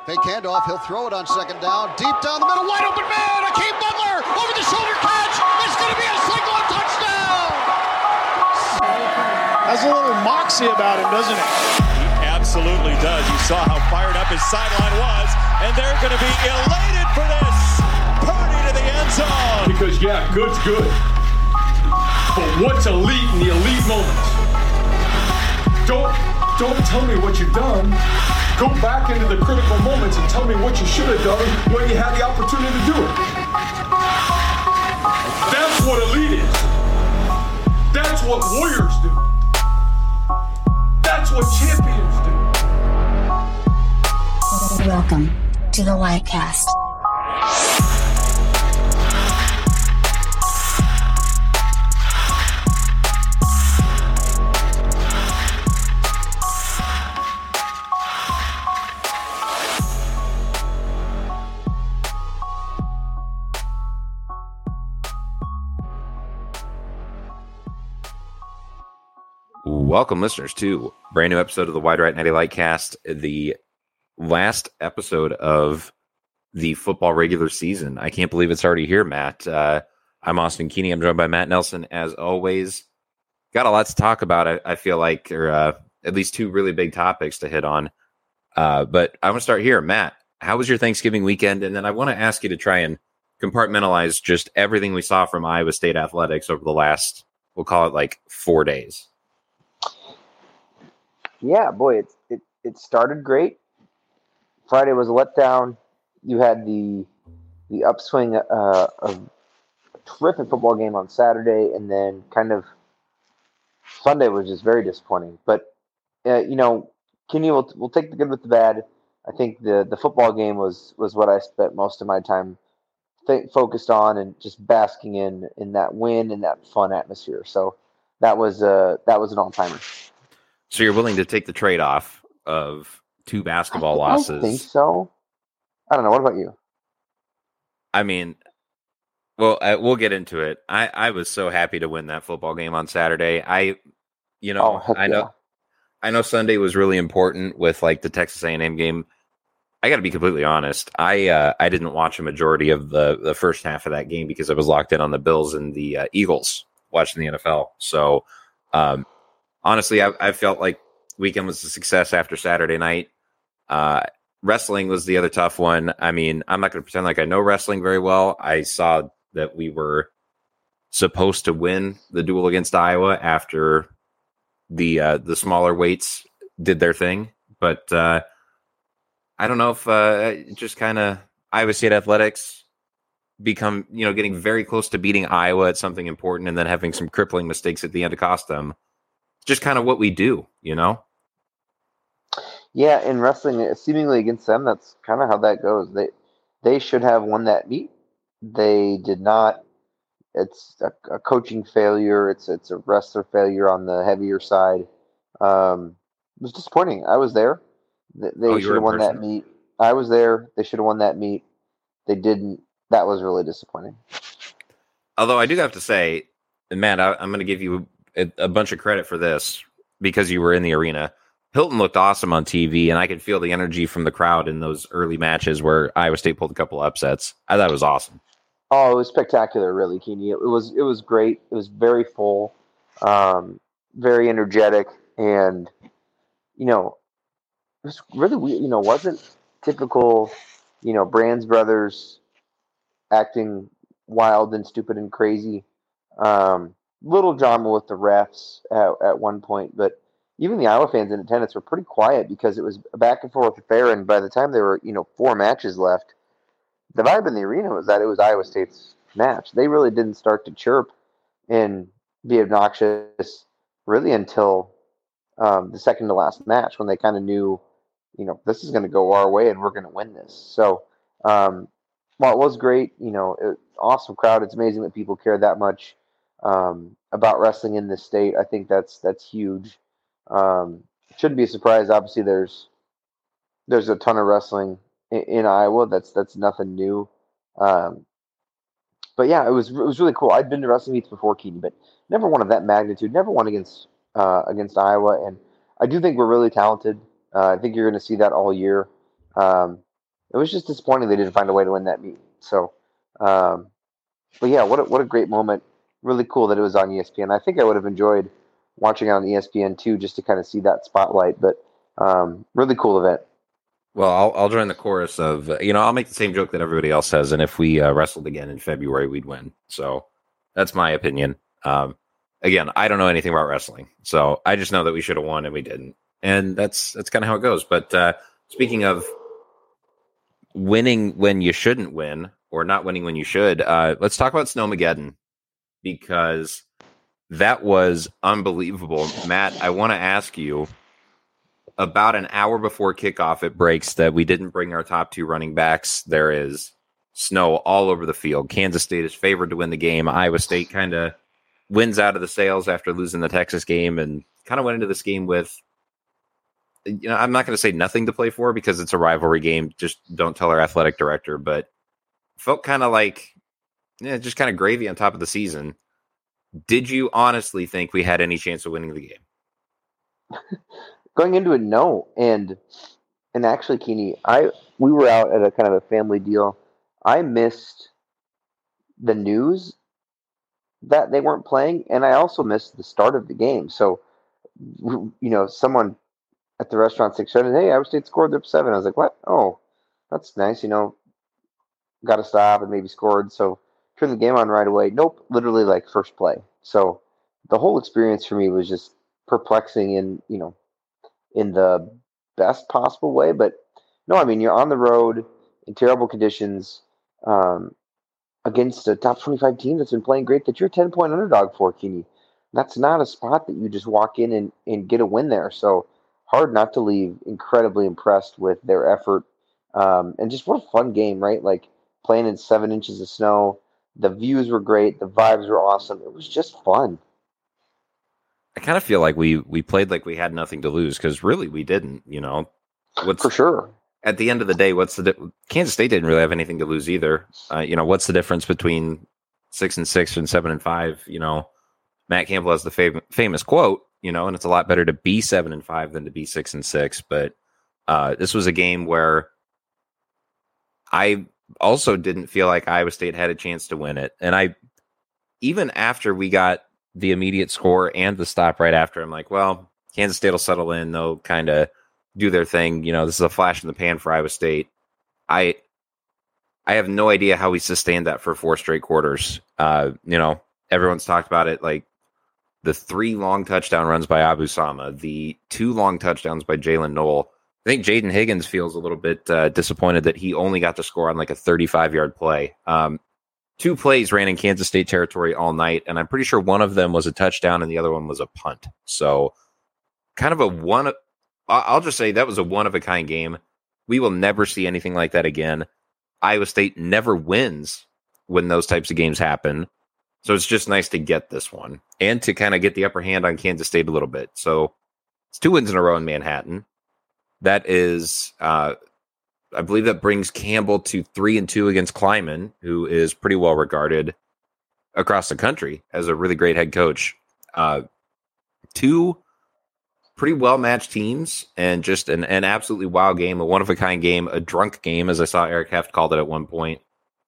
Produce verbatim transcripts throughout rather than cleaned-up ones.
Fake handoff. He'll throw it on second down. Deep down the middle. Wide open man. Akeem Butler. Over the shoulder catch. It's going to be a single touchdown. Has a little moxie about him, doesn't it? He absolutely does. You saw how fired up his sideline was. And they're going to be elated for this. Purdy to the end zone. Because, yeah, good's good. But what's elite in the elite moments? Don't, don't tell me what you've done. Go back into the critical moments and tell me what you should have done when you had the opportunity to do it. That's what elite is. That's what warriors do. That's what champions do. Welcome to the Whitecast. Welcome, listeners, to a brand new episode of the Wide Right ninety Lightcast, the last episode of the football regular season. I can't believe it's already here, Matt. Uh, I'm Austin Keeney. I'm joined by Matt Nelson, as always. Got a lot to talk about, I, I feel like, or uh, at least two really big topics to hit on. Uh, but I want to start here. Matt, how was your Thanksgiving weekend? And then I want to ask you to try and compartmentalize just everything we saw from Iowa State athletics over the last, we'll call it like four days. Yeah, boy, it, it it started great. Friday was a letdown. You had the the upswing uh, of a terrific football game on Saturday, and then kind of Sunday was just very disappointing. But uh, you know, Kenny will will take the good with the bad. I think the the football game was was what I spent most of my time th- focused on and just basking in in that win and that fun atmosphere. So that was uh that was an all timer. So you're willing to take the trade-off of two basketball I, losses? I think so. I don't know. What about you? I mean, well, I, we'll get into it. I, I was so happy to win that football game on Saturday. I, you know, oh, I know, yeah. I know Sunday was really important with like the Texas A and M game. I got to be completely honest. I uh, I didn't watch a majority of the the first half of that game because I was locked in on the Bills and the uh, Eagles watching the N F L. So. Um, Honestly, I, I felt like weekend was a success after Saturday night. Uh, wrestling was the other tough one. I mean, I'm not going to pretend like I know wrestling very well. I saw that we were supposed to win the duel against Iowa after the uh, the smaller weights did their thing. But uh, I don't know if uh, just kind of Iowa State athletics become, you know, getting very close to beating Iowa at something important and then having some crippling mistakes at the end to cost them. Just kind of what we do, you know? Yeah, in wrestling, seemingly against them, that's kind of how that goes. They they should have won that meet. They did not. It's a, a coaching failure. It's it's a wrestler failure on the heavier side. Um, it was disappointing. I was there. They, they oh, should have won that meet. I was there. They should have won that meet. They didn't. That was really disappointing. Although I do have to say, Matt, I, I'm going to give you a, a bunch of credit for this because you were in the arena. Hilton looked awesome on T V, and I could feel the energy from the crowd in those early matches where Iowa State pulled a couple upsets. I thought it was awesome. Oh, it was spectacular, really, Keeney. It was it was great. It was very full, um, very energetic, and you know, it was really weird. You know, wasn't typical. You know, Brands brothers acting wild and stupid and crazy. Um, little drama with the refs at, at one point, but even the Iowa fans in attendance were pretty quiet because it was a back and forth affair. And by the time there were, you know, four matches left, the vibe in the arena was that it was Iowa State's match. They really didn't start to chirp and be obnoxious really until um, the second to last match when they kind of knew, you know, this is going to go our way and we're going to win this. So um, while it was great, you know, it, awesome crowd. It's amazing that people care that much um, about wrestling in this state. I think that's that's huge. Um, shouldn't be a surprise. Obviously, there's there's a ton of wrestling in, in Iowa. That's that's nothing new. Um, but yeah, it was it was really cool. I'd been to wrestling meets before, Keaton, but never one of that magnitude. Never one against uh, against Iowa, and I do think we're really talented. Uh, I think you're going to see that all year. Um, it was just disappointing they didn't find a way to win that meet. So, um, but yeah, what a, what a great moment. Really cool that it was on E S P N. I think I would have enjoyed watching it on E S P N too, just to kind of see that spotlight. But um, really cool event. Well, I'll, I'll join the chorus of, uh, you know, I'll make the same joke that everybody else says. And if we uh, wrestled again in February, we'd win. So that's my opinion. Um, again, I don't know anything about wrestling. So I just know that we should have won and we didn't. And that's, that's kind of how it goes. But uh, speaking of winning when you shouldn't win or not winning when you should, uh, let's talk about Snowmageddon, because that was unbelievable. Matt, I want to ask you, about an hour before kickoff, it breaks that we didn't bring our top two running backs. There is snow all over the field. Kansas State is favored to win the game. Iowa State kind of wins out of the sails after losing the Texas game and kind of went into this game with, you know, I'm not going to say nothing to play for because it's a rivalry game. Just don't tell our athletic director, but felt kind of like, yeah, just kind of gravy on top of the season. Did you honestly think we had any chance of winning the game? Going into it, no. And and actually, Keeney, I we were out at a kind of a family deal. I missed the news that they weren't playing, and I also missed the start of the game. So, you know, someone at the restaurant six said, "Hey, Iowa State scored up seven." I was like, "What? Oh, that's nice." You know, got to stop and maybe scored. So turned the game on right away. Nope, literally like first play. So the whole experience for me was just perplexing, and you know, in the best possible way. But no, I mean, you're on the road in terrible conditions um, against a top twenty-five team that's been playing great, that you're a ten-point underdog for, Keeney. That's not a spot that you just walk in and, and get a win there. So hard not to leave incredibly impressed with their effort. Um, and just what a fun game, right? Like playing in seven inches of snow. The views were great. The vibes were awesome. It was just fun. I kind of feel like we we played like we had nothing to lose, because really we didn't. You know, what's for sure. At the end of the day, what's the di- Kansas State didn't really have anything to lose either. Uh, you know, what's the difference between six and six and seven and five? You know, Matt Campbell has the fam- famous quote. You know, and it's a lot better to be seven and five than to be six and six. But uh, this was a game where I also didn't feel like Iowa State had a chance to win it, and I even after we got the immediate score and the stop right after, I'm like, well, Kansas State will settle in. They'll kind of do their thing. You know, this is a flash in the pan for Iowa State. I I have no idea how we sustained that for four straight quarters. Uh, you know, everyone's talked about it, like the three long touchdown runs by Abu Sama, the two long touchdowns by Jalen Noel. I think Jaden Higgins feels a little bit uh, disappointed that he only got to score on like a thirty-five-yard play. Um, Two plays ran in Kansas State territory all night, and I'm pretty sure one of them was a touchdown and the other one was a punt. So kind of a one, I'll just say that was a one-of-a-kind game. We will never see anything like that again. Iowa State never wins when those types of games happen. So it's just nice to get this one and to kind of get the upper hand on Kansas State a little bit. So it's two wins in a row in Manhattan. That is... Uh, I believe that brings Campbell to three and two against Kleiman, who is pretty well regarded across the country as a really great head coach. Uh, two pretty well matched teams, and just an, an absolutely wild game, a one of a kind game, a drunk game, as I saw Eric Heft called it at one point.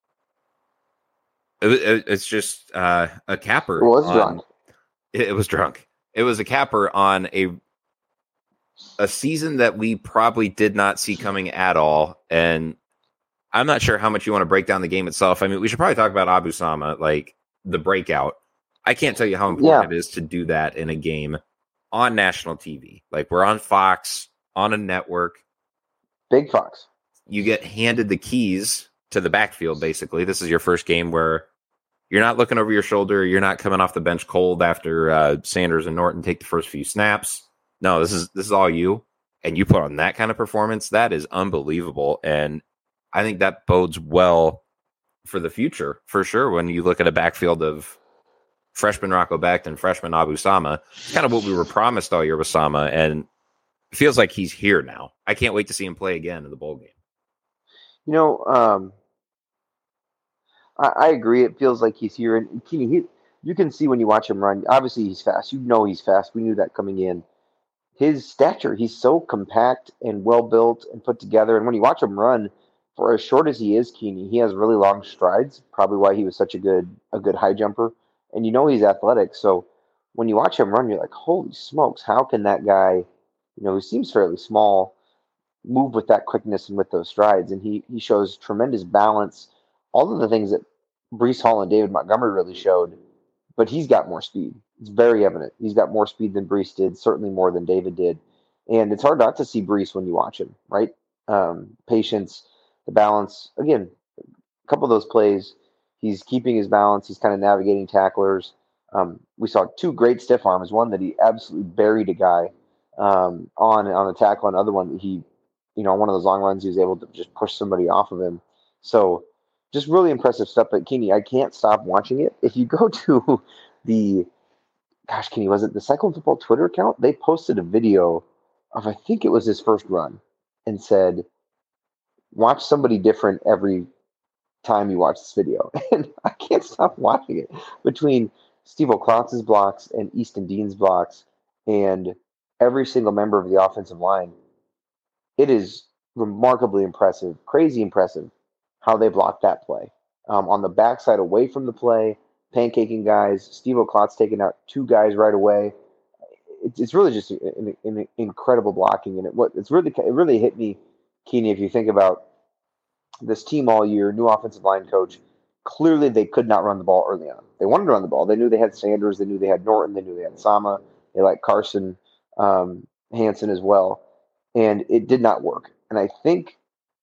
It, it, it's just uh, a capper. It was on, drunk. It, it was drunk. It was a capper on a. A season that we probably did not see coming at all. And I'm not sure how much you want to break down the game itself. I mean, we should probably talk about Abu Sama, like the breakout. I can't tell you how important yeah. it is to do that in a game on national T V. Like we're on Fox, on a network. Big Fox. You get handed the keys to the backfield, basically. This is your first game where you're not looking over your shoulder. You're not coming off the bench cold after uh, Sanders and Norton take the first few snaps. No, this is this is all you, and you put on that kind of performance. That is unbelievable, and I think that bodes well for the future, for sure. When you look at a backfield of freshman Rocco Becht, freshman Abu Sama, it's kind of what we were promised all year with Sama, and it feels like he's here now. I can't wait to see him play again in the bowl game. You know, um, I, I agree. It feels like he's here, and he, he, you can see when you watch him run. Obviously, he's fast. You know he's fast. We knew that coming in. His stature, he's so compact and well built and put together. And when you watch him run for as short as he is, Keeney, he has really long strides. Probably why he was such a good a good high jumper. And you know he's athletic, so when you watch him run, you're like, holy smokes, how can that guy, you know, who seems fairly small, move with that quickness and with those strides? And he he shows tremendous balance, all of the things that Breece Hall and David Montgomery really showed, but he's got more speed. It's very evident. He's got more speed than Breece did, certainly more than David did. And it's hard not to see Breece when you watch him, right? Um, patience, the balance. Again, a couple of those plays, he's keeping his balance. He's kind of navigating tacklers. Um, we saw two great stiff arms, one that he absolutely buried a guy um, on on a tackle, and another one that he, you know, on one of those long runs, he was able to just push somebody off of him. So just really impressive stuff. But Keeney, I can't stop watching it. If you go to the, gosh, Keeney, was it the Cyclone Football Twitter account? They posted a video of, I think it was his first run, and said, watch somebody different every time you watch this video. And I can't stop watching it. Between Steve O'Klotz's blocks and Easton Dean's blocks and every single member of the offensive line, it is remarkably impressive, crazy impressive how they blocked that play. Um, on the backside, away from the play, pancaking guys, Steve O'Klotz taking out two guys right away. It's, it's really just an, an incredible blocking, and it what it's really it really hit me, Keeney. If you think about this team all year, new offensive line coach, clearly they could not run the ball early on. They wanted to run the ball. They knew they had Sanders. They knew they had Norton. They knew they had Sama. They liked Carson um, Hansen as well, and it did not work. And I think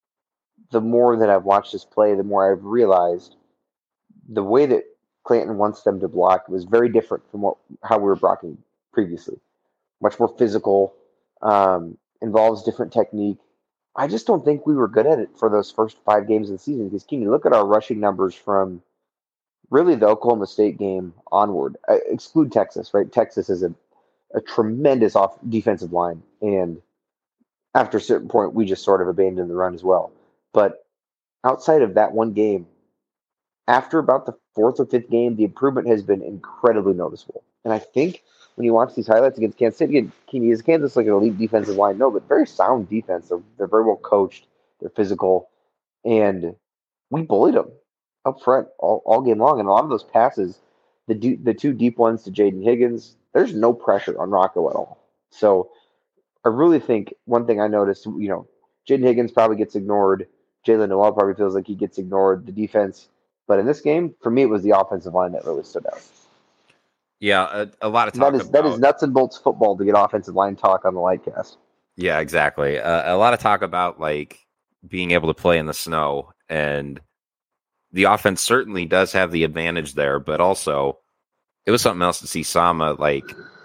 the more that I've watched this play, the more I've realized the way that Clanton wants them to block was very different from what how we were blocking previously. Much more physical, um, involves different technique. I just don't think we were good at it for those first five games of the season. Because, Keeney, look at our rushing numbers from really the Oklahoma State game onward. I exclude Texas, right? Texas is a, a tremendous off defensive line. And after a certain point, we just sort of abandoned the run as well. But outside of that one game, after about the fourth or fifth game, the improvement has been incredibly noticeable. And I think when you watch these highlights against Kansas City, again, Keeney, is Kansas like an elite defensive line? No, but very sound defense. They're, they're very well coached. They're physical. And we bullied them up front all, all game long. And a lot of those passes, the do, the two deep ones to Jaden Higgins, there's no pressure on Rocco at all. So I really think one thing I noticed, you know, Jaden Higgins probably gets ignored. Jalen Noel probably feels like he gets ignored. The defense. But in this game, for me, it was the offensive line that really stood out. Yeah, a, a lot of talk that is, about... That is nuts and bolts football to get offensive line talk on the Lightcast. Yeah, exactly. Uh, a lot of talk about, like, being able to play in the snow. And the offense certainly does have the advantage there. But also, it was something else to see Sama, like,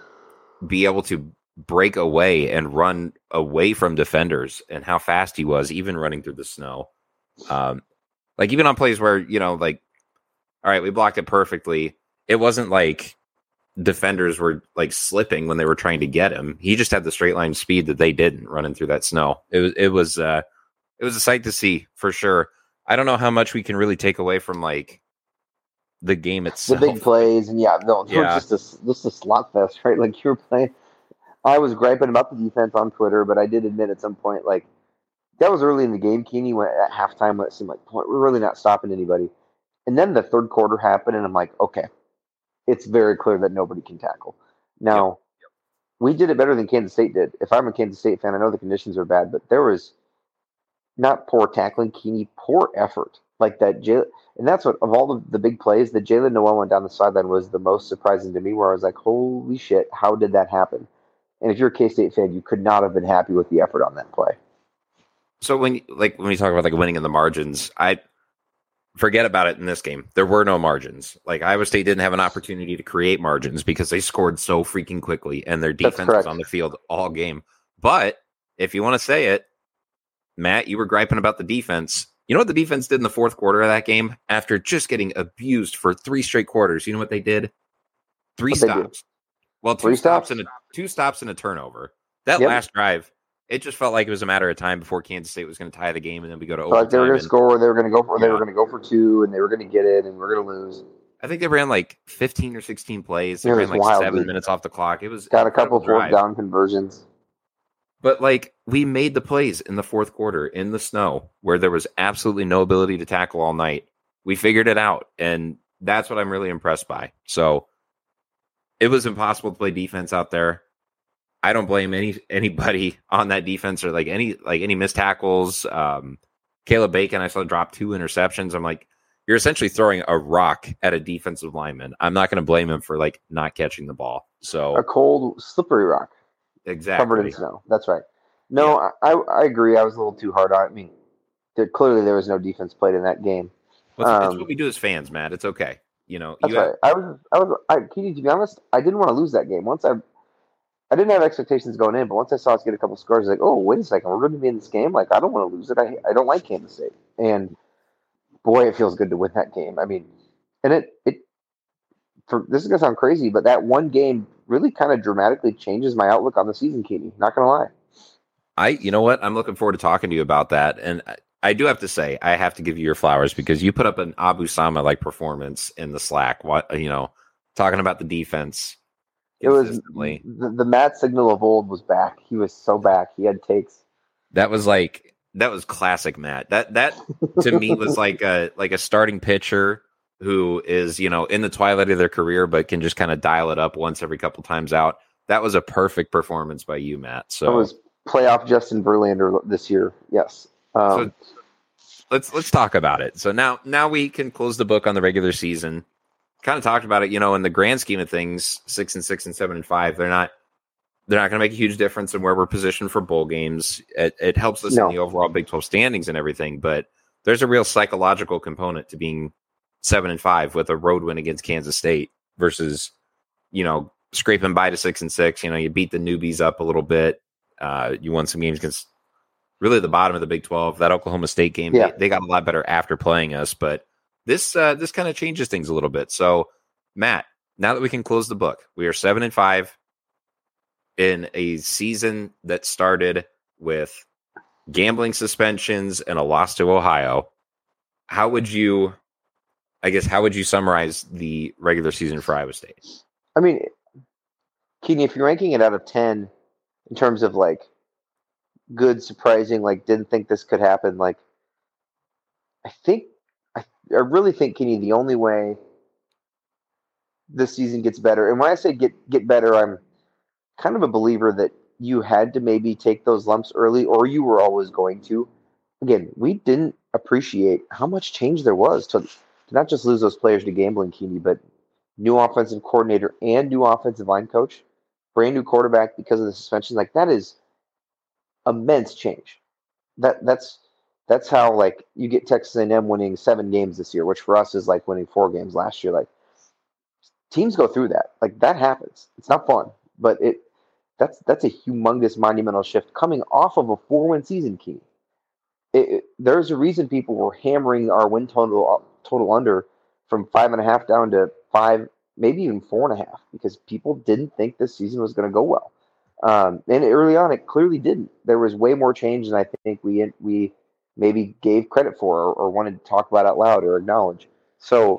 be able to break away and run away from defenders and how fast he was, even running through the snow. Um, like, even on plays where, you know, like, all right, we blocked it perfectly. It wasn't like defenders were like slipping when they were trying to get him. He just had the straight line speed that they didn't running through that snow. It was, it was, uh, it was a sight to see for sure. I don't know how much we can really take away from like the game itself. The big plays, and yeah, no, yeah. just a, just a slot fest, right? Like you were playing. I was griping about the defense on Twitter, but I did admit at some point, like that was early in the game. Keeney went at halftime. It seemed like we're really not stopping anybody. And then the third quarter happened, and I'm like, okay. It's very clear that nobody can tackle. Now, yep. Yep. we did it better than Kansas State did. If I'm a Kansas State fan, I know the conditions are bad, but there was not poor tackling, Keeney, poor effort. Like that, J- and that's what, of all the, the big plays, that Jalen Noel went down the sideline was the most surprising to me, where I was like, holy shit, how did that happen? And if you're a K-State fan, you could not have been happy with the effort on that play. So when, like, when we talk about like winning in the margins, I forget about it in this game. There were no margins. Like Iowa State didn't have an opportunity to create margins because they scored so freaking quickly and their defense was on the field all game. But if you want to say it, Matt, you were griping about the defense. You know what the defense did in the fourth quarter of that game? After just getting abused for three straight quarters, you know what they did? Three What'd stops. Well, two three stops, stops and a two stops and a turnover. That yep. last drive, it just felt like it was a matter of time before Kansas State was going to tie the game, and then we go to overtime. Like they were going to score, they were going to go for, yeah. they were going to go for two, and they were going to get it, and we're going to lose. I think they ran like fifteen or sixteen plays. They it ran like wild, seven dude. minutes off the clock. It was got a couple fourth drive. down conversions. But like we made the plays in the fourth quarter in the snow where there was absolutely no ability to tackle all night. We figured it out, and that's what I'm really impressed by. So it was impossible to play defense out there. I don't blame any anybody on that defense or like any like any missed tackles. Um, Caleb Bacon, I saw drop two interceptions. I'm like, you're essentially throwing a rock at a defensive lineman. I'm not going to blame him for like not catching the ball. So a cold, slippery rock, exactly covered in snow. That's right. No, yeah. I I agree. I was a little too hard on it. I mean, there, clearly there was no defense played in that game. Well, it's, um, it's what we do as fans, Matt. It's okay. You know, that's you right. have, I was I was I, Keaty, to be honest, I didn't want to lose that game. Once I I didn't have expectations going in, but once I saw us get a couple scores, I was like, oh, wait a second, we're going to be in this game. Like, I don't want to lose it. I I don't like Kansas State, and boy, it feels good to win that game. I mean, and it it for this is gonna sound crazy, but that one game really kind of dramatically changes my outlook on the season, Keaty. Not gonna lie. I, you know what? I'm looking forward to talking to you about that, and I, I do have to say, I have to give you your flowers because you put up an Abu Sama like performance in the Slack. What you know, talking about the defense. It was the, the Matt signal of old was back. He was so back. He had takes. That was like that was classic Matt. That that to me was like a like a starting pitcher who is, you know, in the twilight of their career, but can just kind of dial it up once every couple times out. That was a perfect performance by you, Matt. So it was playoff Justin Verlander this year. Yes. Um, so let's let's talk about it. So now now we can close the book on the regular season. Kind of talked about it, you know, in the grand scheme of things, six and six and seven and five, they're not they're not going to make a huge difference in where we're positioned for bowl games. It, it helps us no. in the overall Big twelve standings and everything, but there's a real psychological component to being seven and five with a road win against Kansas State versus, you know, scraping by to six and six. You know, you beat the newbies up a little bit. Uh, you won some games against really the bottom of the Big twelve. That Oklahoma State game, yeah. they, they got a lot better after playing us, but This uh, this kind of changes things a little bit. So, Matt, now that we can close the book, we are seven and five in a season that started with gambling suspensions and a loss to Ohio. How would you, I guess, how would you summarize the regular season for Iowa State? I mean, Keaty, if you're ranking it out of ten in terms of like good, surprising, like didn't think this could happen, like I think. I really think, Kenny, the only way this season gets better, and when I say get get better, I'm kind of a believer that you had to maybe take those lumps early, or you were always going to. Again, we didn't appreciate how much change there was to, to not just lose those players to gambling, Kenny, but new offensive coordinator and new offensive line coach, brand new quarterback because of the suspension. Like that is immense change. That that's. That's how, like, you get Texas A and M winning seven games this year, which for us is like winning four games last year. Like, teams go through that. Like, that happens. It's not fun, but it that's that's a humongous, monumental shift coming off of a four-win season, Key. It, it, there's a reason people were hammering our win total total under from five and a half down to five, maybe even four and a half, because people didn't think this season was going to go well. Um, and early on, it clearly didn't. There was way more change than I think we we. maybe gave credit for or, or wanted to talk about out loud or acknowledge. So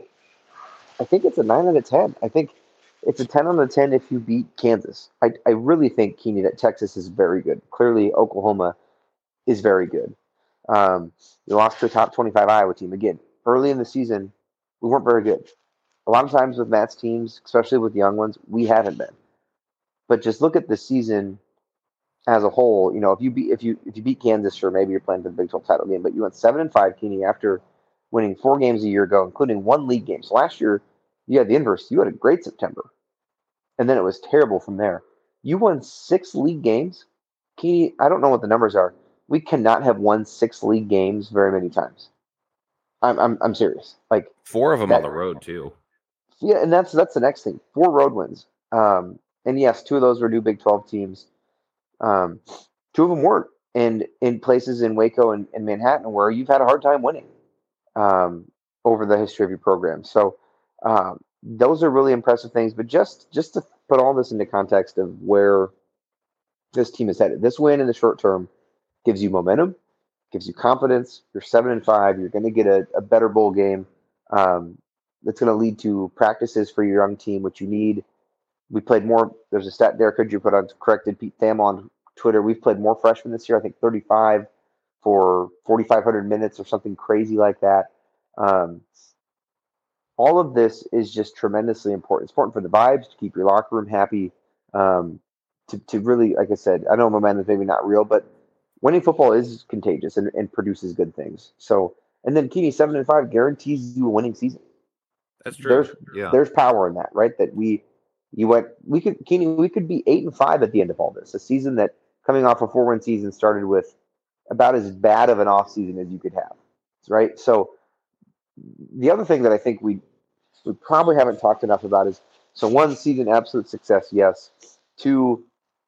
I think it's a nine out of ten. I think it's a ten out of ten if you beat Kansas. I, I really think, Keeney, that Texas is very good. Clearly, Oklahoma is very good. Um, we lost to a top twenty-five Iowa team. Again, early in the season, we weren't very good. A lot of times with Matt's teams, especially with young ones, we haven't been. But just look at the season as a whole. You know, if you beat if you if you beat Kansas, sure, maybe you're playing for the Big twelve title game. But you went seven and five, Keeney, after winning four games a year ago, including one league game. So last year, you had the inverse. You had a great September, and then it was terrible from there. You won six league games, Keeney. I don't know what the numbers are. We cannot have won six league games very many times. I'm I'm I'm serious. Like four of them that, on the road too. Yeah, and that's that's the next thing. Four road wins. Um, and yes, two of those were new Big twelve teams. Um, two of them weren't, and in places in Waco and, and Manhattan where you've had a hard time winning um, over the history of your program. So um, those are really impressive things. But just just to put all this into context of where this team is headed, this win in the short term gives you momentum, gives you confidence. You're seven and five. You're going to get a, a better bowl game. Um, that's going to lead to practices for your young team, which you need. We played more. There's a stat there. Could you put on corrected Pete Thamel on Twitter, we've played more freshmen this year. I think thirty-five for forty-five hundred minutes or something crazy like that. Um, all of this is just tremendously important. It's important for the vibes, to keep your locker room happy, um, to, to really, like I said, I know momentum is maybe not real, but winning football is contagious and, and produces good things. So, and then Keeney, seven and five guarantees you a winning season. That's true. There's, yeah. there's power in that, right? That we, you went, we could, Keeney, we could be eight and five at the end of all this. A season that, coming off a four-win season, started with about as bad of an off season as you could have, right? So, the other thing that I think we we probably haven't talked enough about is, so one, season absolute success, yes. Two,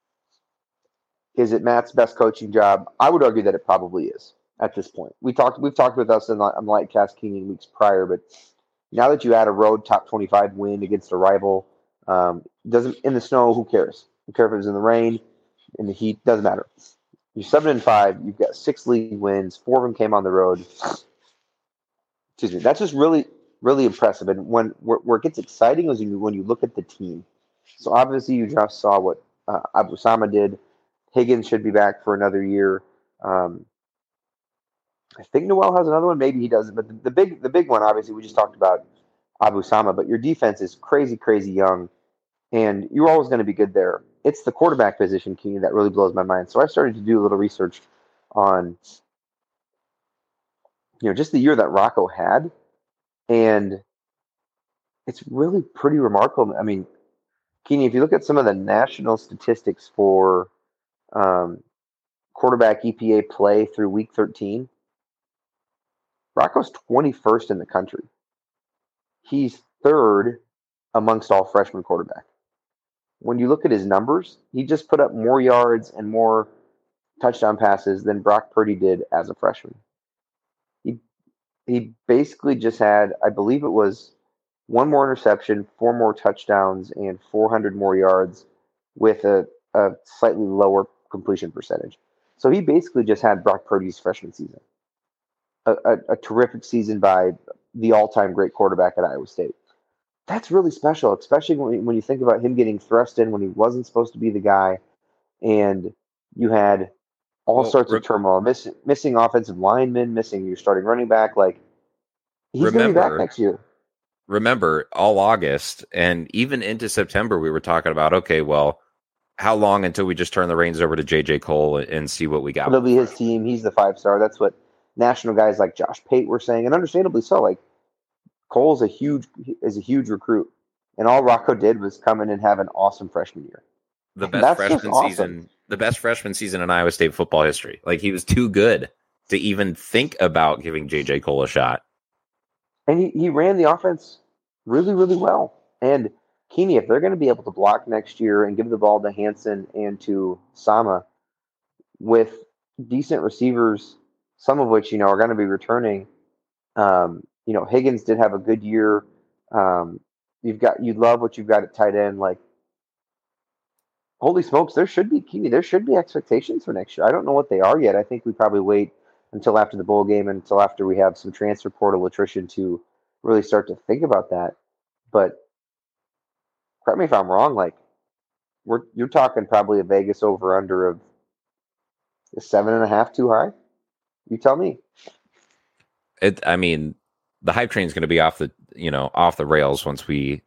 is it Matt's best coaching job? I would argue that it probably is at this point. We talked, we've talked with us in the, on the Lightcast Keeney in weeks prior, but now that you add a road top twenty-five win against a rival, um, doesn't in the snow, who cares? Who cares if it was in the rain, in the heat? Doesn't matter. You're seven and five. You've got six league wins. Four of them came on the road. Excuse me. That's just really, really impressive. And when where, where it gets exciting is when you, when you look at the team. So obviously you just saw what uh, Abu Sama did. Higgins should be back for another year. Um, I think Noel has another one. Maybe he doesn't. But the, the big, the big one, obviously, we just talked about Abu Sama. But your defense is crazy, crazy young, and you're always going to be good there. It's the quarterback position, Keeney, that really blows my mind. So I started to do a little research on, you know, just the year that Rocco had, and it's really pretty remarkable. I mean, Keeney, if you look at some of the national statistics for um, quarterback E P A play through week thirteen, Rocco's twenty-first in the country. He's third amongst all freshman quarterbacks. When you look at his numbers, he just put up more yards and more touchdown passes than Brock Purdy did as a freshman. He he basically just had, I believe it was one more interception, four more touchdowns, and four hundred more yards with a, a slightly lower completion percentage. So he basically just had Brock Purdy's freshman season. A, a, a terrific season by the all-time great quarterback at Iowa State. That's really special, especially when, when you think about him getting thrust in when he wasn't supposed to be the guy, and you had all well, sorts re- of turmoil, miss, missing offensive linemen, missing your starting running back. Like, he's going to be back next year. Remember, all August and even into September, we were talking about, okay, well, how long until we just turn the reins over to J J Cole and see what we got? It'll be his team. He's the five-star. That's what national guys like Josh Pate were saying, and understandably so. Like, Cole's a huge is a huge recruit, and all Rocco did was come in and have an awesome freshman year. The best freshman awesome. season, the best freshman season in Iowa State football history. Like, he was too good to even think about giving J J Cole a shot. And he, he ran the offense really, really well. And Keeney, if they're going to be able to block next year and give the ball to Hansen and to Sama with decent receivers, some of which, you know, are going to be returning. Um, you know, Higgins did have a good year. Um, you've got, you love what you've got at tight end. Like, holy smokes, there should be, Keeney, there should be expectations for next year. I don't know what they are yet. I think we probably wait until after the bowl game and until after we have some transfer portal attrition to really start to think about that. But correct me if I'm wrong, like, we're you're talking probably a Vegas over under of is seven and a half too high? You tell me. It I mean, the hype train is going to be off the, you know, off the rails once we,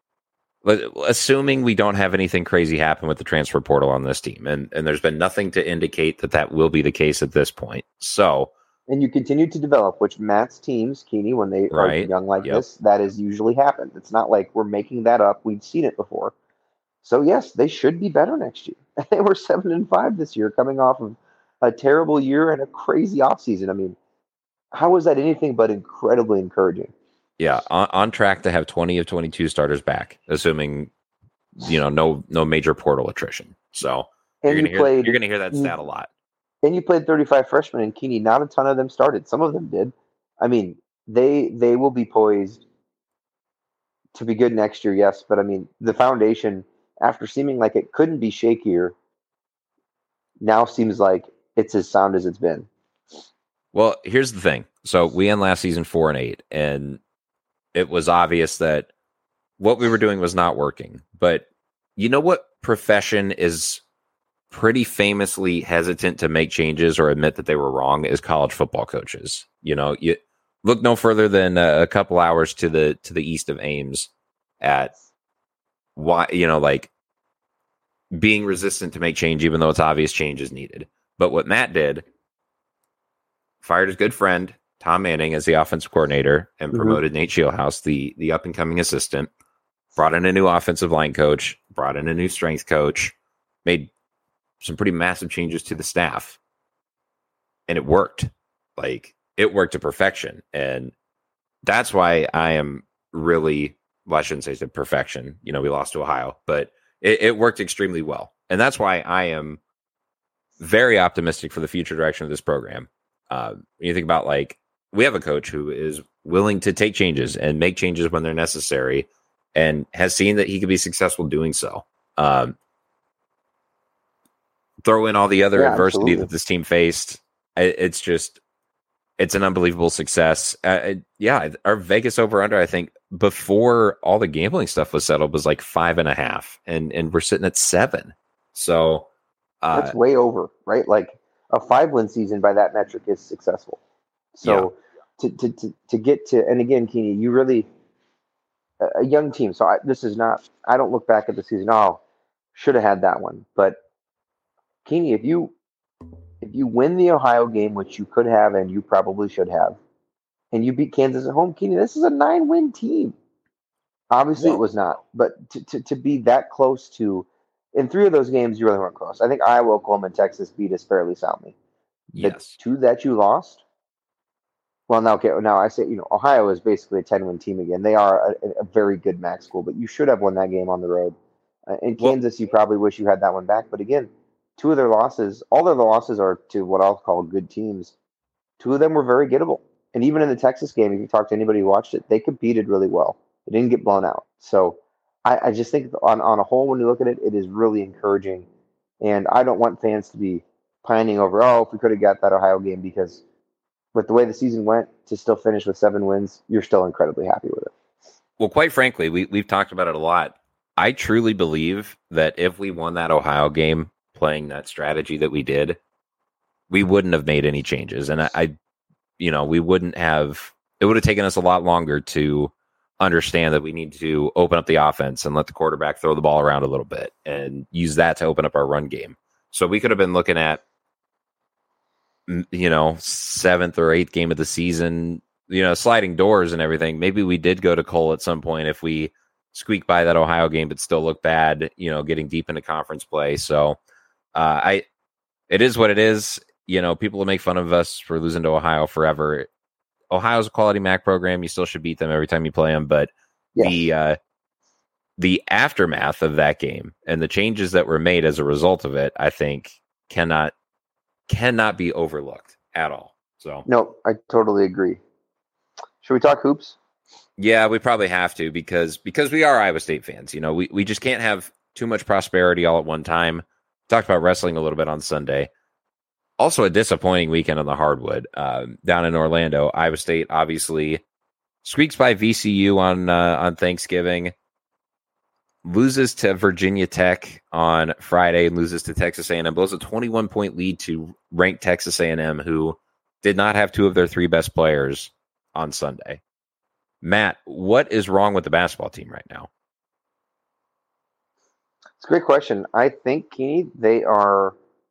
assuming we don't have anything crazy happen with the transfer portal on this team. And, and there's been nothing to indicate that that will be the case at this point. So, and you continue to develop, which Matt's teams, Keeney, when they right. are young like yep. this, that has usually happened. It's not like we're making that up. We've seen it before. So yes, they should be better next year. They were seven and five this year, coming off of a terrible year and a crazy offseason. I mean, how is that anything but incredibly encouraging? Yeah, on, on track to have twenty of twenty-two starters back, assuming, you know, no no major portal attrition. So and you're you gonna played, hear, you're going to hear that stat a lot. And you played thirty-five freshmen, and Keeney, not a ton of them started. Some of them did. I mean, they they will be poised to be good next year, yes. But I mean, the foundation, after seeming like it couldn't be shakier, now seems like it's as sound as it's been. Well, here's the thing. So we end last season four and eight, and it was obvious that what we were doing was not working. But you know what profession is pretty famously hesitant to make changes or admit that they were wrong as college football coaches. You know, you look no further than a couple hours to the to the east of Ames at why, you know, like being resistant to make change, even though it's obvious change is needed. But what Matt did, fired his good friend Tom Manning as the offensive coordinator and Mm-hmm. promoted Nate Shieldhouse, the the up and coming assistant, brought in a new offensive line coach, brought in a new strength coach, made some pretty massive changes to the staff, and it worked. Like, it worked to perfection. And that's why I am really, well, I shouldn't say to perfection. You know, we lost to Ohio, but it, it worked extremely well. And that's why I am very optimistic for the future direction of this program. Uh, when you think about, like, we have a coach who is willing to take changes and make changes when they're necessary and has seen that he could be successful doing so. Um, throw in all the other Yeah, adversity absolutely. that this team faced. It, it's just, it's an unbelievable success. Uh, yeah, our Vegas over under, I think, before all the gambling stuff was settled, was like five and a half, and and we're sitting at seven. So uh, That's way over, right? Like a five win season by that metric is successful. So to, to to to get to, and again, Keeney, you really a a young team. So I, this is not. I don't look back at the season. Oh, should have had that one. But Keeney, if you if you win the Ohio game, which you could have, and you probably should have, and you beat Kansas at home, Keeney, this is a nine win team. Obviously, Yeah. it was not, but to, to to be that close to, in three of those games, you really weren't close. I think Iowa, Oklahoma, and Texas beat us fairly soundly. The yes, two that you lost. Well, now, okay, now I say, you know, Ohio is basically a ten-win team again. They are a, a very good MAC school, but you should have won that game on the road. Uh, in Well- Kansas, you probably wish you had that one back. But again, two of their losses, all of their losses are to what I'll call good teams. Two of them were very gettable. And even in the Texas game, if you talk to anybody who watched it, they competed really well. They didn't get blown out. So I, I just think on, on a whole, when you look at it, it is really encouraging. And I don't want fans to be pining over, oh, if we could have got that Ohio game, because with the way the season went, to still finish with seven wins, you're still incredibly happy with it. well, quite frankly, we we've talked about it a lot. I truly believe that if we won that Ohio game playing that strategy that we did, we wouldn't have made any changes, and I, I you know, we wouldn't have. It would have taken us a lot longer to understand that we need to open up the offense and let the quarterback throw the ball around a little bit and use that to open up our run game. So we could have been looking at, you know, seventh or eighth game of the season, you know, sliding doors and everything. Maybe we did go to Cole at some point if we squeak by that Ohio game, but still look bad, you know, getting deep into conference play. So uh, I, it is what it is. You know, people will make fun of us for losing to Ohio forever. Ohio's a quality MAC program. You still should beat them every time you play them. But Yes. the uh, the aftermath of that game and the changes that were made as a result of it, I think, cannot cannot be overlooked at all. So No, I totally agree. Should we talk hoops? yeah, we probably have to because because we are Iowa State fans. You know, we we just can't have too much prosperity all at one time. Talked about wrestling a little bit on Sunday. Also, a disappointing weekend on the hardwood uh, down in Orlando. Iowa State obviously squeaks by V C U on uh, on Thanksgiving, loses to Virginia Tech on Friday, and loses to Texas A and M. Blows a twenty-one point lead to ranked Texas A and M, who did not have two of their three best players on Sunday. Matt, what is wrong with the basketball team right now? It's a great question. I think, Keeney, they are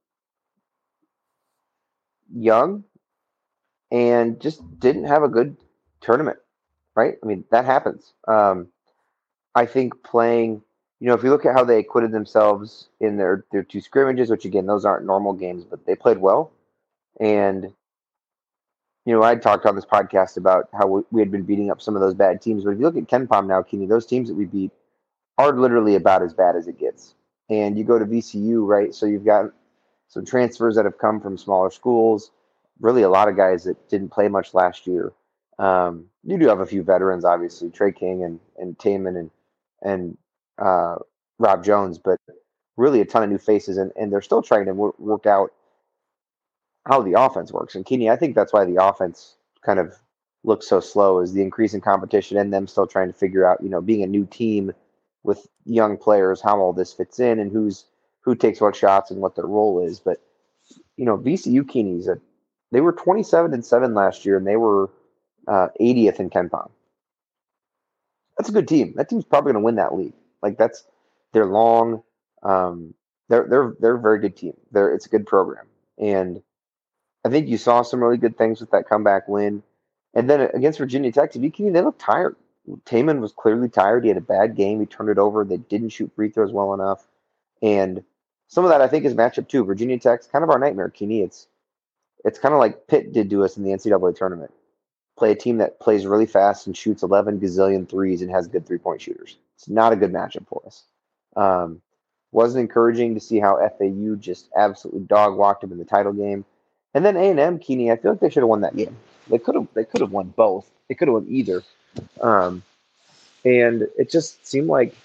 young and just didn't have a good tournament, right? I mean, that happens. Um, I think playing, you know, if you look at how they acquitted themselves in their, their two scrimmages, which again, those aren't normal games, but they played well. And, you know, I talked on this podcast about how we, we had been beating up some of those bad teams. But if you look at KenPom now, Keeney, those teams that we beat are literally about as bad as it gets. And you go to V C U, right? So you've got some transfers that have come from smaller schools, really a lot of guys that didn't play much last year. Um, you do have a few veterans, obviously, Trey King and, and Taman and, and uh, Rob Jones, but really a ton of new faces. And, and they're still trying to work, work out how the offense works. And Keeney, I think that's why the offense kind of looks so slow, is the increase in competition and them still trying to figure out, you know, being a new team with young players, how all this fits in and who's who takes what shots and what their role is. But, you know, V C U Keeney's, a, they were twenty-seven and seven last year, and they were uh, eightieth in KenPom. That's a good team. That team's probably going to win that league. Like, that's, they're long. Um, they're, they're, they're a very good team. They're, it's a good program. And I think you saw some really good things with that comeback win. And then against Virginia Tech, to be Keeney, they looked tired. Taman was clearly tired. He had a bad game. He turned it over. They didn't shoot free throws well enough. And some of that, I think, is matchup too. Virginia Tech's kind of our nightmare, Keeney. It's it's kind of like Pitt did to us in the N C double A tournament. Play a team that plays really fast and shoots eleven gazillion threes and has good three-point shooters. It's not a good matchup for us. Um, wasn't encouraging to see how F A U just absolutely dog-walked them in the title game. And then A and M, Keeney, I feel like they should have won that game. They could have they could have won both. They could have won either. Um, and it just seemed like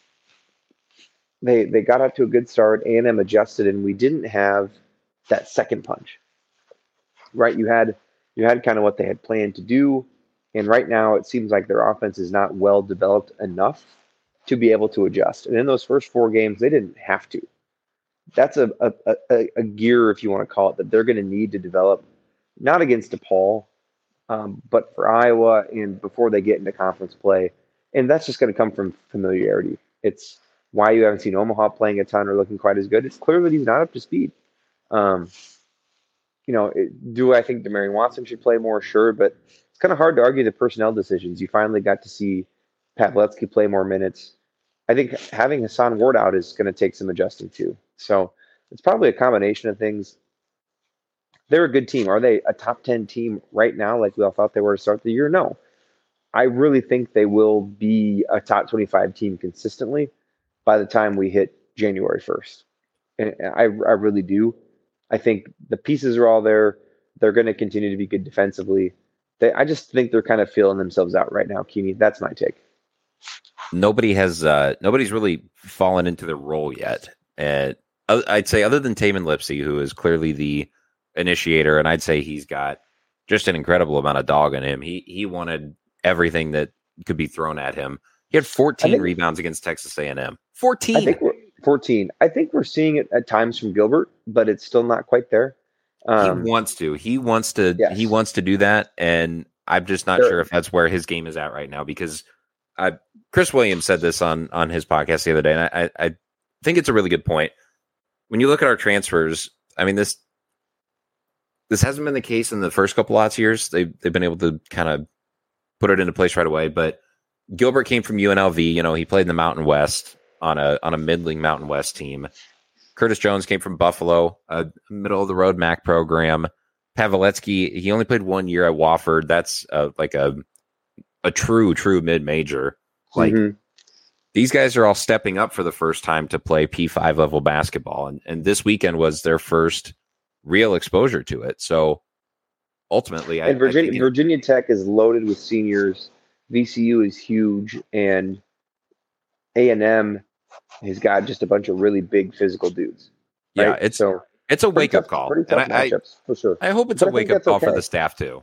they they got out to a good start. A and M adjusted, and we didn't have that second punch. Right? You had you had kind of what they had planned to do, and right now it seems like their offense is not well developed enough to be able to adjust. And in those first four games, they didn't have to. That's a a, a, a gear, if you want to call it, that they're going to need to develop, not against DePaul, um, but for Iowa and before they get into conference play. And that's just going to come from familiarity. It's why you haven't seen Omaha playing a ton or looking quite as good. It's clear that he's not up to speed. Um, you know, it, do I think Demarion Watson should play more? Sure, but it's kind of hard to argue the personnel decisions. You finally got to see Pavletsky play more minutes. I think having Hassan Ward out is going to take some adjusting too. So it's probably a combination of things. They're a good team. Are they a top ten team right now like we all thought they were to start the year? No. I really think they will be a top twenty-five team consistently by the time we hit January first. And I, I really do. I think the pieces are all there. They're going to continue to be good defensively. They, I just think they're kind of feeling themselves out right now, Keeney. That's my take. Nobody has, uh, nobody's really fallen into their role yet. And I'd say other than Taman Lipsey, who is clearly the initiator, and I'd say he's got just an incredible amount of dog in him. He he wanted everything that could be thrown at him. He had fourteen think, rebounds against Texas A and M. fourteen. I think we're, fourteen. I think we're seeing it at times from Gilbert, but it's still not quite there. Um, he wants to. He wants to. Yes. He wants to do that, and I'm just not sure. sure if that's where his game is at right now. Because I, Chris Williams said this on on his podcast the other day, and I, I think it's a really good point. When you look at our transfers, I mean this this hasn't been the case in the first couple lots of years. They they've been able to kind of put it into place right away. But Gilbert came from U N L V. You know, he played in the Mountain West on a on a middling Mountain West team. Curtis Jones came from Buffalo, a middle of the road M A C program. Pavletsky, he only played one year at Wofford. That's uh, like a a true true mid major. Like mm-hmm. These guys are all stepping up for the first time to play P five level basketball, and and this weekend was their first real exposure to it. So ultimately, and I, Virginia I it, Virginia Tech is loaded with seniors. V C U is huge, and A and M has got just a bunch of really big physical dudes. Right? Yeah, it's so it's a wake up tough, call. Pretty tough and I, matchups, for sure. I hope it's but a wake up call okay. for the staff too.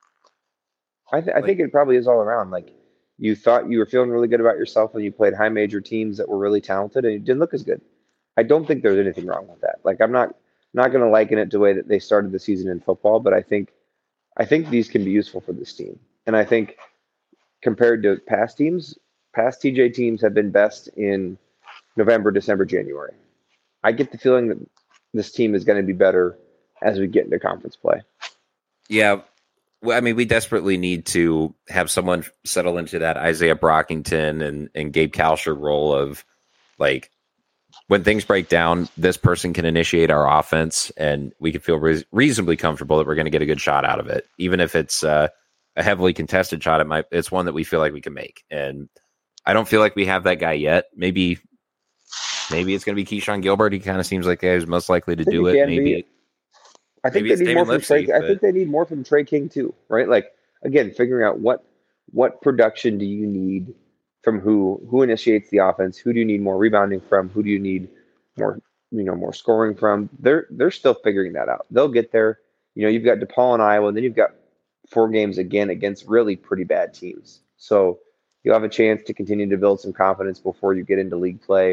I, th- I like, think it probably is all around. Like you thought you were feeling really good about yourself when you played high major teams that were really talented, and it didn't look as good. I don't think there's anything wrong with that. Like I'm not not going to liken it to the way that they started the season in football, but I think I think these can be useful for this team, and I think compared to past teams, past T J teams have been best in November, December, January. I get the feeling that this team is going to be better as we get into conference play. Yeah. Well, I mean, we desperately need to have someone settle into that Isaiah Brockington and, and Gabe Kalsher role of like, when things break down, this person can initiate our offense and we can feel re- reasonably comfortable that we're going to get a good shot out of it. Even if it's uh, a heavily contested shot, it might, it's one that we feel like we can make. And I don't feel like we have that guy yet. Maybe Maybe it's going to be Keyshawn Gilbert. He kind of seems like he's most likely to do it. Maybe be. I think maybe they need more from Trey. But... I think they need more from Trey King too, right? Like again, figuring out what what production do you need from who who initiates the offense? Who do you need more rebounding from? Who do you need more you know more scoring from? They're they're still figuring that out. They'll get there. You know, you've got DePaul and Iowa, and then you've got four games again against really pretty bad teams. So you'll have a chance to continue to build some confidence before you get into league play.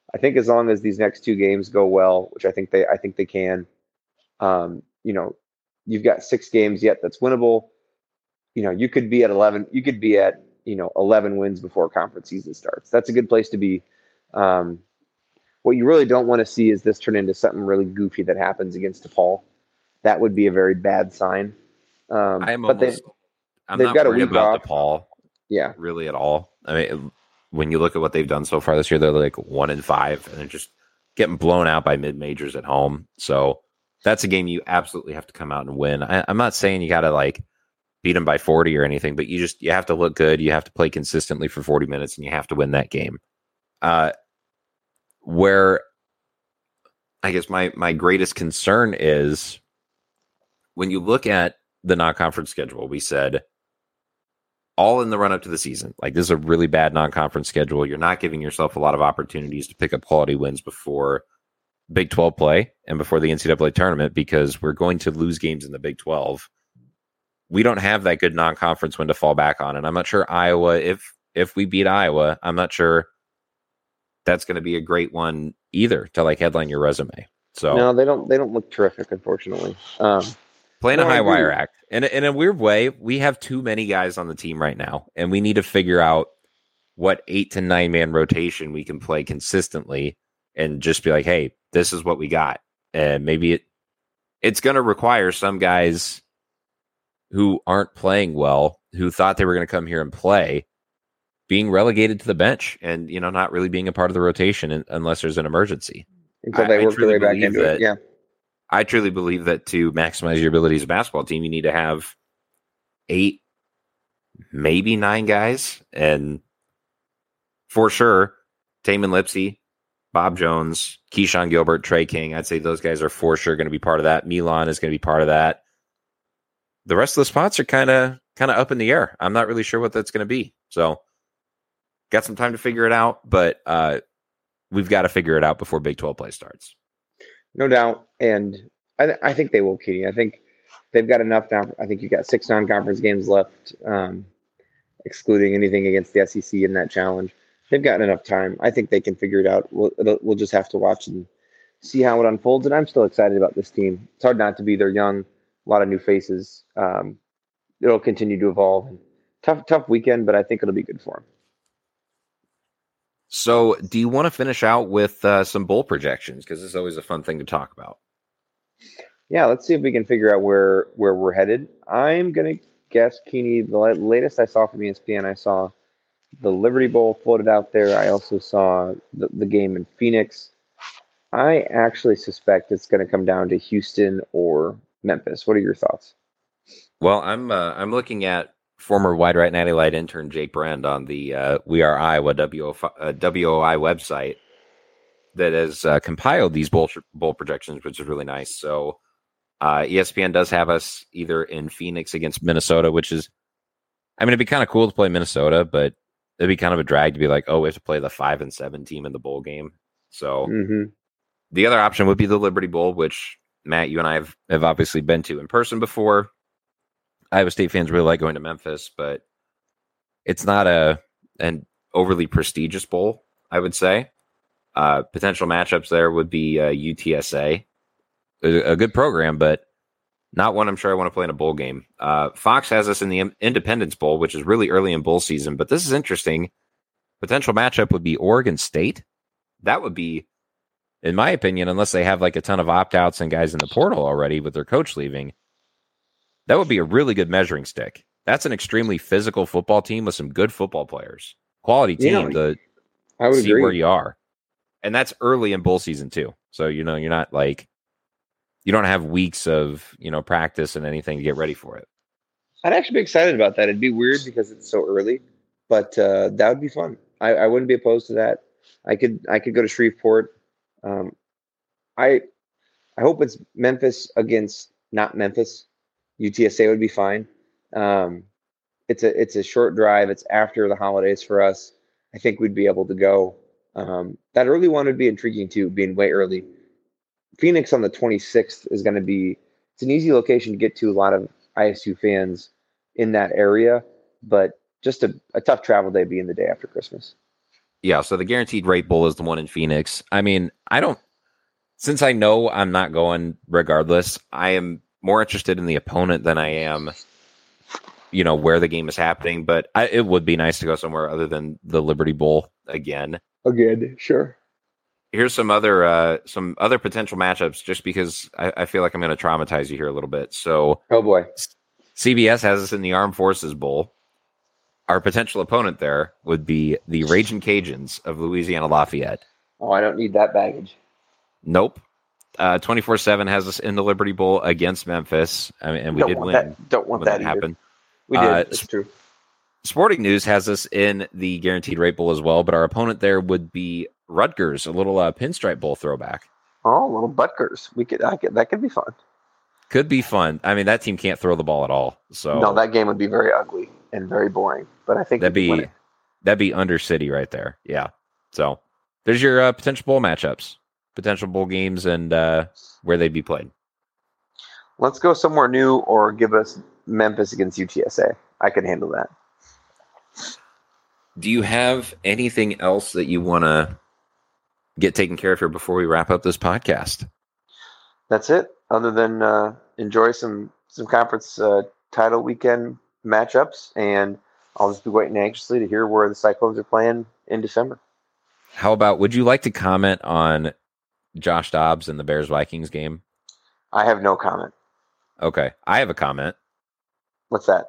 I think as long as these next two games go well, which I think they I think they can, um, you know, you've got six games yet that's winnable. You know, you could be at eleven. You could be at you know eleven wins before conference season starts. That's a good place to be. Um, what you really don't want to see is this turn into something really goofy that happens against DePaul. That would be a very bad sign. Um, I am but almost. they, I'm they've not got a worried week about off. DePaul. Yeah, really at all. I mean, when you look at what they've done so far this year, they're like one in five, and they're just getting blown out by mid majors at home. So that's a game you absolutely have to come out and win. I, I'm not saying you got to like beat them by forty or anything, but you just you have to look good. You have to play consistently for forty minutes, and you have to win that game. Uh, where I guess my my greatest concern is when you look at the non-conference schedule. We said all in the run up to the season, like this is a really bad non-conference schedule. You're not giving yourself a lot of opportunities to pick up quality wins before Big twelve play and before the N C double A tournament, because we're going to lose games in the Big twelve. We don't have that good non-conference win to fall back on. And I'm not sure Iowa, if if we beat Iowa, I'm not sure that's going to be a great one either to like headline your resume. So no, they don't. They don't look terrific, unfortunately. Um, playing no, a I high agree. wire act. And in a weird way, we have too many guys on the team right now, and we need to figure out what eight to nine man rotation we can play consistently and just be like, hey, this is what we got. And maybe it it's going to require some guys who aren't playing well, who thought they were going to come here and play, being relegated to the bench and, you know, not really being a part of the rotation in, unless there's an emergency. Until they I- I work their truly way back believe into that- it. Yeah. I truly believe that to maximize your ability as a basketball team, you need to have eight, maybe nine guys. And for sure, Taman Lipsy, Bob Jones, Keyshawn Gilbert, Trey King, I'd say those guys are for sure going to be part of that. Milan is going to be part of that. The rest of the spots are kind of kind of up in the air. I'm not really sure what that's going to be. So got some time to figure it out, but uh, we've got to figure it out before Big twelve play starts. No doubt. And I, th- I think they will, Katie. I think they've got enough now. I think you've got six non-conference games left, um, excluding anything against the S E C in that challenge. They've gotten enough time. I think they can figure it out. We'll, it'll, we'll just have to watch and see how it unfolds. And I'm still excited about this team. It's hard not to be. They're young, a lot of new faces. Um, it'll continue to evolve. Tough, tough weekend, but I think it'll be good for them. So do you want to finish out with uh, some bowl projections? Because it's always a fun thing to talk about. Yeah, let's see if we can figure out where, where we're headed. I'm going to guess, Keeney, the la- latest I saw from E S P N, I saw the Liberty Bowl floated out there. I also saw the, the game in Phoenix. I actually suspect it's going to come down to Houston or Memphis. What are your thoughts? Well, I'm uh, I'm looking at former Wide Right Natty Light intern Jake Brand on the uh, We Are Iowa W O, uh, W O I website that has uh, compiled these bowl, bowl projections, which is really nice. So uh, E S P N does have us either in Phoenix against Minnesota, which is, I mean, it'd be kind of cool to play Minnesota, but it'd be kind of a drag to be like, oh, we have to play the five and seven team in the bowl game. So Mm-hmm. the other option would be the Liberty Bowl, which Matt, you and I have, have obviously been to in person before. Iowa State fans really like going to Memphis, but it's not a an overly prestigious bowl, I would say. Uh, potential matchups there would be uh, U T S A, a, a good program, but not one I'm sure I want to play in a bowl game. Uh, Fox has us in the Independence Bowl, which is really early in bowl season, but this is interesting. Potential matchup would be Oregon State. That would be, in my opinion, unless they have like a ton of opt-outs and guys in the portal already with their coach leaving, that would be a really good measuring stick. That's an extremely physical football team with some good football players. Quality team Yeah, to I would see agree. where you are. And that's early in bowl season too. So, you know, you're not like, you don't have weeks of, you know, practice and anything to get ready for it. I'd actually be excited about that. It'd be weird because it's so early, but uh, that would be fun. I, I wouldn't be opposed to that. I could I could go to Shreveport. Um, I I hope it's Memphis against not Memphis. U T S A would be fine. Um, it's a it's a short drive. It's after the holidays for us. I think we'd be able to go. Um, that early one would be intriguing too, being way early. Phoenix on the twenty-sixth is going to be. It's an easy location to get to. A lot of I S U fans in that area, but just a, a tough travel day being the day after Christmas. Yeah, so the Guaranteed Rate Bowl is the one in Phoenix. I mean, I don't, since I know I'm not going regardless, I am more interested in the opponent than I am, you know, where the game is happening. But I, it would be nice to go somewhere other than the Liberty Bowl again. Again, sure. Here's some other uh, some other potential matchups, just because I, I feel like I'm going to traumatize you here a little bit. So, oh boy, C B S has us in the Armed Forces Bowl. Our potential opponent there would be the Ragin' Cajuns of Louisiana Lafayette. Oh, I don't need that baggage. Nope. Uh, twenty-four seven has us in the Liberty Bowl against Memphis, I mean, and we don't did want win. That. Don't want that, that happened. We did. Uh, That's true. Sporting News has us in the Guaranteed Rate Bowl as well, but our opponent there would be Rutgers, a little uh, Pinstripe Bowl throwback. Oh, little Butgers. We could, I could. That could be fun. Could be fun. I mean, that team can't throw the ball at all. So no, that game would be very ugly and very boring. But I think that'd be that'd be under City right there. Yeah. So there's your uh, potential bowl matchups, potential bowl games, and uh, where they'd be played. Let's go somewhere new, or give us Memphis against U T S A. I can handle that. Do you have anything else that you want to get taken care of here before we wrap up this podcast? That's it. Other than uh, enjoy some some conference uh, title weekend matchups, and I'll just be waiting anxiously to hear where the Cyclones are playing in December. How about, would you like to comment on Josh Dobbs and the Bears-Vikings game? I have no comment. Okay. I have a comment. What's that?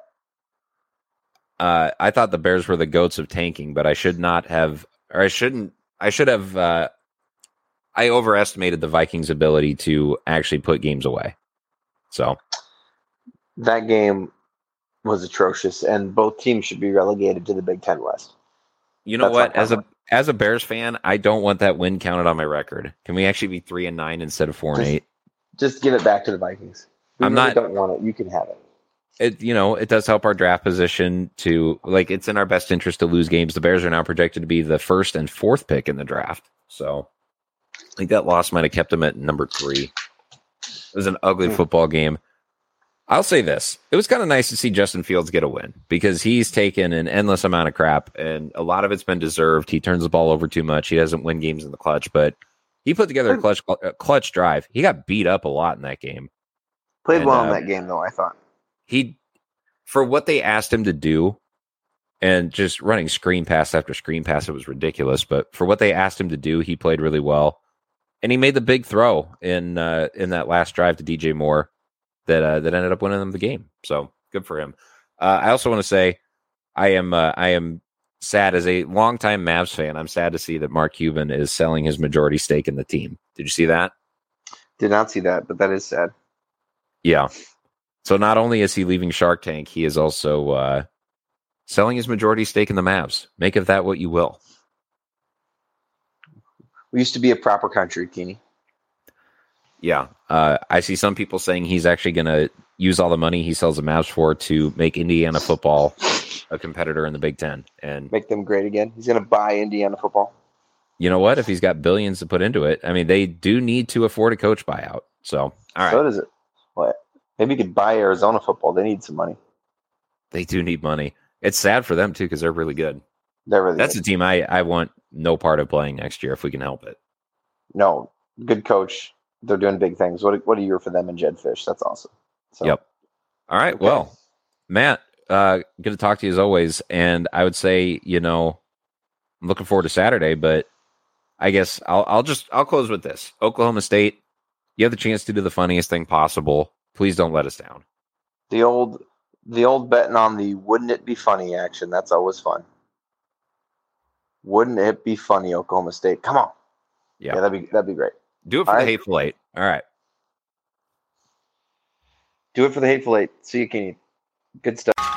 Uh, I thought the Bears were the goats of tanking, but I should not have, or I shouldn't, I should have, uh, I overestimated the Vikings' ability to actually put games away. So that game was atrocious, and both teams should be relegated to the Big Ten West. You know That's what? As a as a Bears fan, I don't want that win counted on my record. Can we actually be three and nine instead of four and just, eight? Just give it back to the Vikings. We I'm really not. Don't want it. You can have it. It you know it does help our draft position to, like, it's in our best interest to lose games. The Bears are now projected to be the first and fourth pick in the draft, so I think that loss might have kept them at number three. It was an ugly football game. I'll say this. It was kind of nice to see Justin Fields get a win, because he's taken an endless amount of crap, and a lot of it's been deserved. He turns the ball over too much. He doesn't win games in the clutch, but he put together a clutch, a clutch drive. He got beat up a lot in that game. Played and, well uh, in that game, though, I thought. He, for what they asked him to do, and just running screen pass after screen pass, it was ridiculous. But for what they asked him to do, he played really well. And he made the big throw in uh, in that last drive to D J Moore that uh, that ended up winning them the game. So good for him. Uh, I also want to say I am uh, I am sad as a longtime Mavs fan. I'm sad to see that Mark Cuban is selling his majority stake in the team. Did you see that? Did not see that, but that is sad. Yeah. So not only is he leaving Shark Tank, he is also uh, selling his majority stake in the Mavs. Make of that what you will. We used to be a proper country, Keeney. Yeah. Uh, I see some people saying he's actually going to use all the money he sells the Mavs for to make Indiana football a competitor in the Big Ten. And make them great again. He's going to buy Indiana football. You know what? If he's got billions to put into it, I mean, they do need to afford a coach buyout. So, all right. So does it. What? Maybe you could buy Arizona football. They need some money. They do need money. It's sad for them, too, because they're really good. They're really That's good. a team I, I want no part of playing next year if we can help it. No, good coach. They're doing big things. What, what a year for them and Jed Fish. That's awesome. So, yep. All right. Okay. Well, Matt, uh, good to talk to you as always. And I would say, you know, I'm looking forward to Saturday, but I guess I'll, I'll just, I'll close with this. Oklahoma State, you have the chance to do the funniest thing possible. Please don't let us down. The old, the old betting on the wouldn't it be funny action. That's always fun. Wouldn't it be funny, Oklahoma State? Come on. Yeah, yeah that'd be that'd be great. Do it for All the right. Hateful Eight. All right. Do it for the Hateful Eight. See you, Kenny. Good stuff.